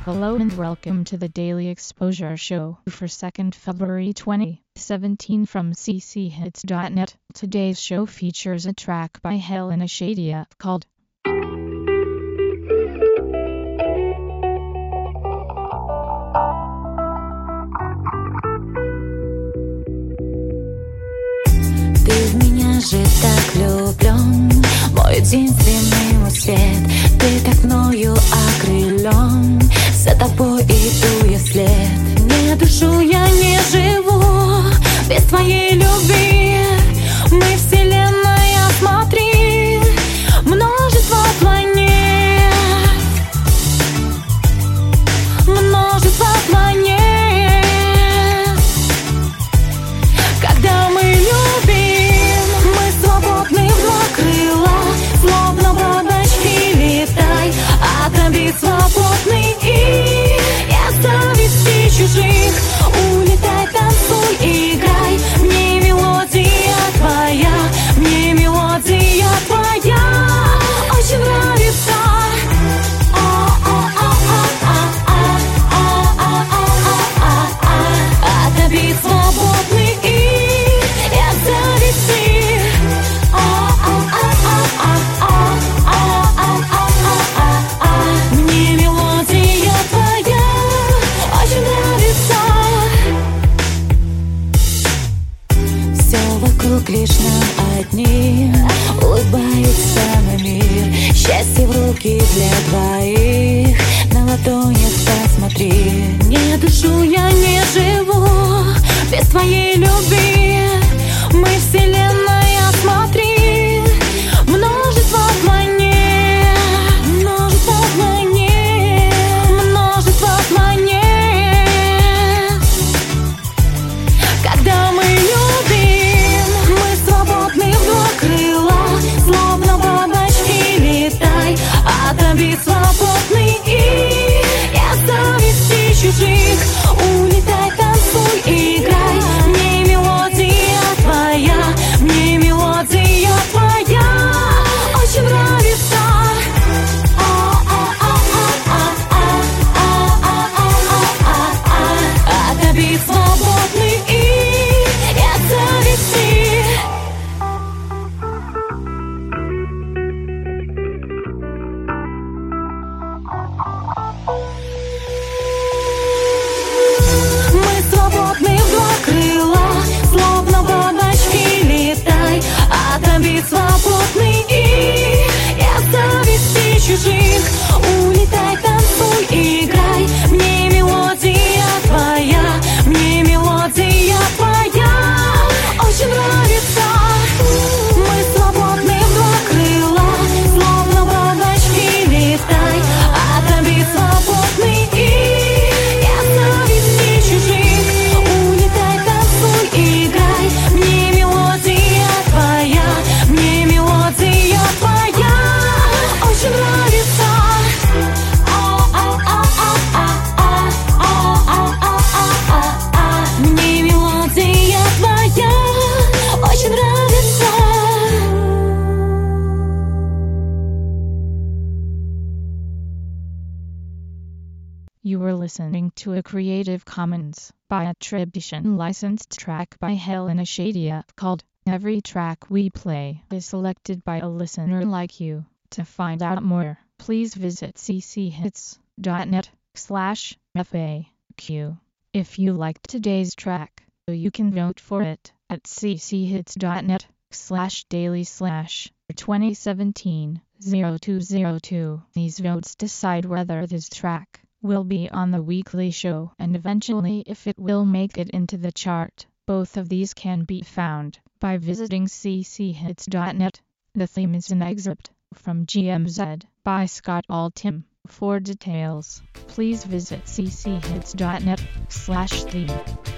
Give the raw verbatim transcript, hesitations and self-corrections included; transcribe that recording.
Hello and welcome to the Daily Exposure Show for second February twenty seventeen from c c hits dot net. Today's show features a track by Helena Shadia called Ты в меня же так влюблен, мой единственный мой свет. Ты так мною окрылен, за тобой иду я вслед. Не душу я не живу без твоей любви. Мы вселенная, смотри, множество планет, множество планет. Когда мы любим, мы свободны в два крыла, словно бабочки летай, от обид свободный и от зависти чужих. Улетай, танцуй, играй, мне мелодия твоя, мне мелодия твоя очень нравится. От обид свободный и от зависти. Мне мелодия твоя очень нравится. Все вокруг лишь нам одним улыбается на мир. Счастье в руки для двоих, на ладонях посмотри. Не душу я не живу без твоей любви. Мы вселенная, смотри, множество планет, множество планет, множество планет. Когда мы любим, мы свободны в два крыла, словно бабочки летай, от обид свободный и от зависти чужих. Улетай, танцуй, играй, мне мелодия твоя, мне мелодия твоя очень нравится. От обид свободный и от зависти. Мы свободны в два крыла, словно бабочки летай, от обид свободный и от зависти чужих. Улетай, танцуй, играй, мне мелодия твоя, мне мелодия твоя очень нравится. Мы свободны в два крыла, словно бабочки летай, от обид свободный и от зависти чужих. Улетай, танцуй, играй, мне мелодия твоя, мне мелодия твоя очень нравится. Мне мелодия твоя очень нравится. You were listening to a Creative Commons by attribution licensed track by Helena Shadia called Every Track We Play is selected by a listener like you. To find out more, please visit c c hits dot net slash F A Q. If you liked today's track, you can vote for it at c c hits dot net slash daily slash twenty seventeen oh two oh two. These votes decide whether this track will be on the weekly show and eventually if it will make it into the chart. Both of these can be found by visiting c c hits dot net. The theme is an excerpt from G M Z by Scott Altham. For details, please visit c c hits dot net slash theme.